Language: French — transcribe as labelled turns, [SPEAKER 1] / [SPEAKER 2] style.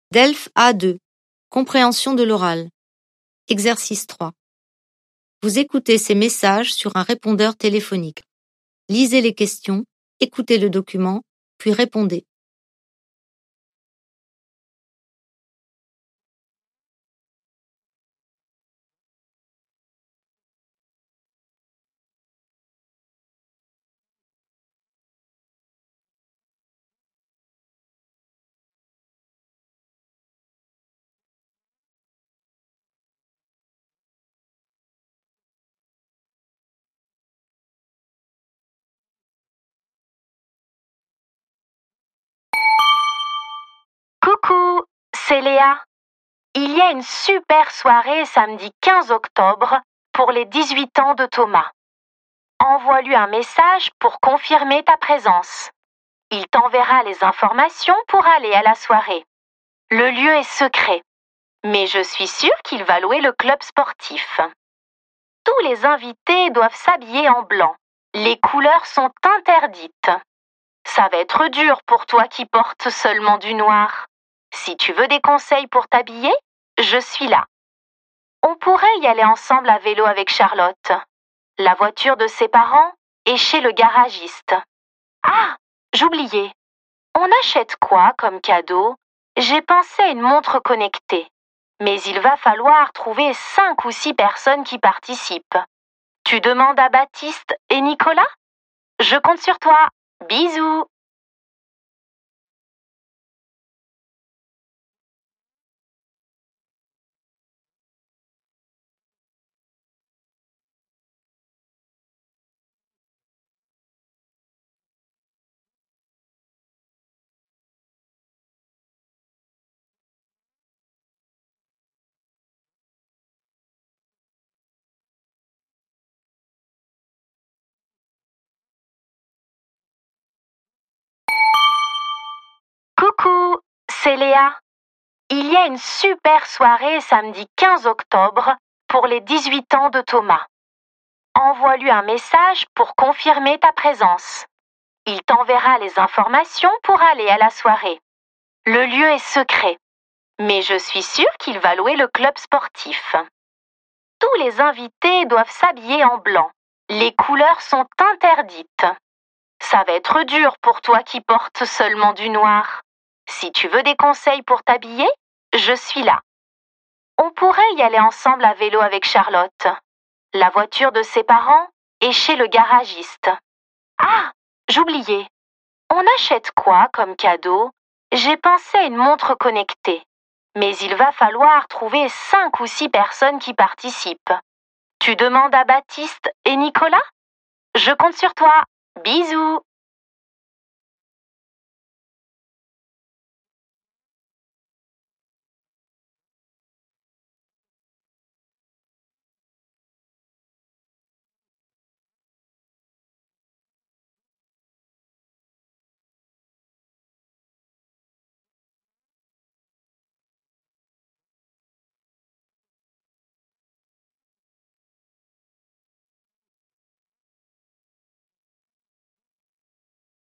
[SPEAKER 1] DELF A2. Compréhension de l'oral. Exercice 3. Vous écoutez ces messages sur un répondeur téléphonique. Lisez les questions, écoutez le document, puis répondez.
[SPEAKER 2] Coucou, c'est Léa. Il y a une super soirée samedi 15 octobre pour les 18 ans de Thomas. Envoie-lui un message pour confirmer ta présence. Il t'enverra les informations pour aller à la soirée. Le lieu est secret, mais je suis sûre qu'il va louer le club sportif. Tous les invités doivent s'habiller en blanc. Les couleurs sont interdites. Ça va être dur pour toi qui portes seulement du noir. Si tu veux des conseils pour t'habiller, je suis là. On pourrait y aller ensemble à vélo avec Charlotte. La voiture de ses parents est chez le garagiste. Ah, j'oubliais. On achète quoi comme cadeau? J'ai pensé à une montre connectée. Mais il va falloir trouver 5 ou 6 personnes qui participent. Tu demandes à Baptiste et Nicolas? Je compte sur toi. Bisous. Coucou, c'est Léa. Il y a une super soirée samedi 15 octobre pour les 18 ans de Thomas. Envoie-lui un message pour confirmer ta présence. Il t'enverra les informations pour aller à la soirée. Le lieu est secret, mais je suis sûre qu'il va louer le club sportif. Tous les invités doivent s'habiller en blanc. Les couleurs sont interdites. Ça va être dur pour toi qui portes seulement du noir. Si tu veux des conseils pour t'habiller, je suis là. On pourrait y aller ensemble à vélo avec Charlotte. La voiture de ses parents est chez le garagiste. Ah, j'oubliais. On achète quoi comme cadeau? J'ai pensé à une montre connectée. Mais il va falloir trouver 5 ou 6 personnes qui participent. Tu demandes à Baptiste et Nicolas? Je compte sur toi. Bisous.